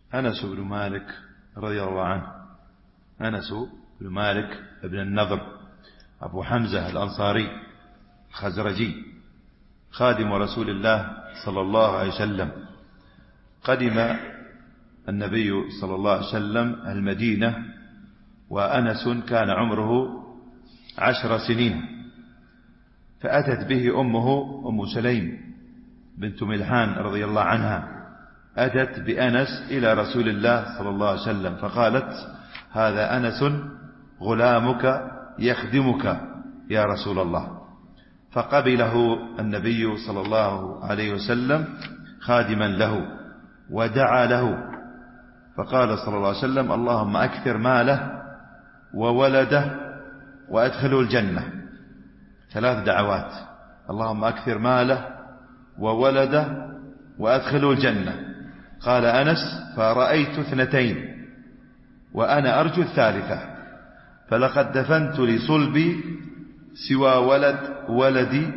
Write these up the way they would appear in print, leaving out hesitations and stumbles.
أنس بن مالك رضي الله عنه، أنس بن مالك بن النضر أبو حمزة الأنصاري الخزرجي خادم رسول الله صلى الله عليه وسلم. قدم النبي صلى الله عليه وسلم المدينة وأنس كان عمره 10 سنين، فأتت به أمه أم سليم بنت ملحان رضي الله عنها، أتت بأنس إلى رسول الله صلى الله عليه وسلم فقالت: هذا أنس غلامك يخدمك يا رسول الله. فقبله النبي صلى الله عليه وسلم خادما له ودعا له، فقال صلى الله عليه وسلم: اللهم أكثر ماله وولده وأدخله الجنة. 3 دعوات: اللهم أكثر ماله وولده وأدخله الجنة. قال أنس: فرأيت 2 وأنا أرجو 3، فلقد دفنت لصلبي سوى ولدي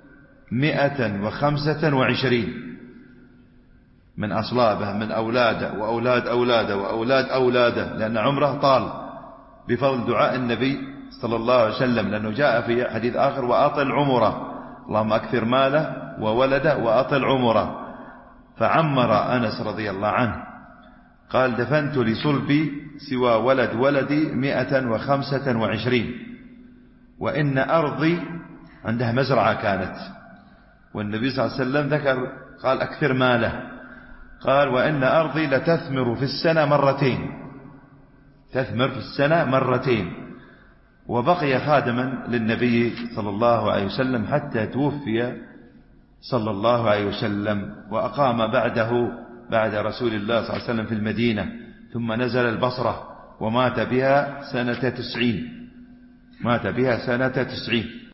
125 من أصلابه، من أولاده وأولاد أولاده وأولاد أولاده، لأن عمره طال بفضل دعاء النبي صلى الله عليه وسلم، لأنه جاء في حديث آخر: وأطل عمره، اللهم أكثر ماله وولده وأطل عمره. فعمر أنس رضي الله عنه، قال: دفنت لصلبي سوى ولدي 125، وإن أرضي، عنده مزرعة كانت، والنبي صلى الله عليه وسلم ذكر قال: أكثر ماله، قال: وإن أرضي لتثمر في السنة 2 تثمر في السنة 2. وبقي خادما للنبي صلى الله عليه وسلم حتى توفي صلى الله عليه وسلم، وأقام بعد رسول الله صلى الله عليه وسلم في المدينة، ثم نزل البصرة ومات بها سنة 90.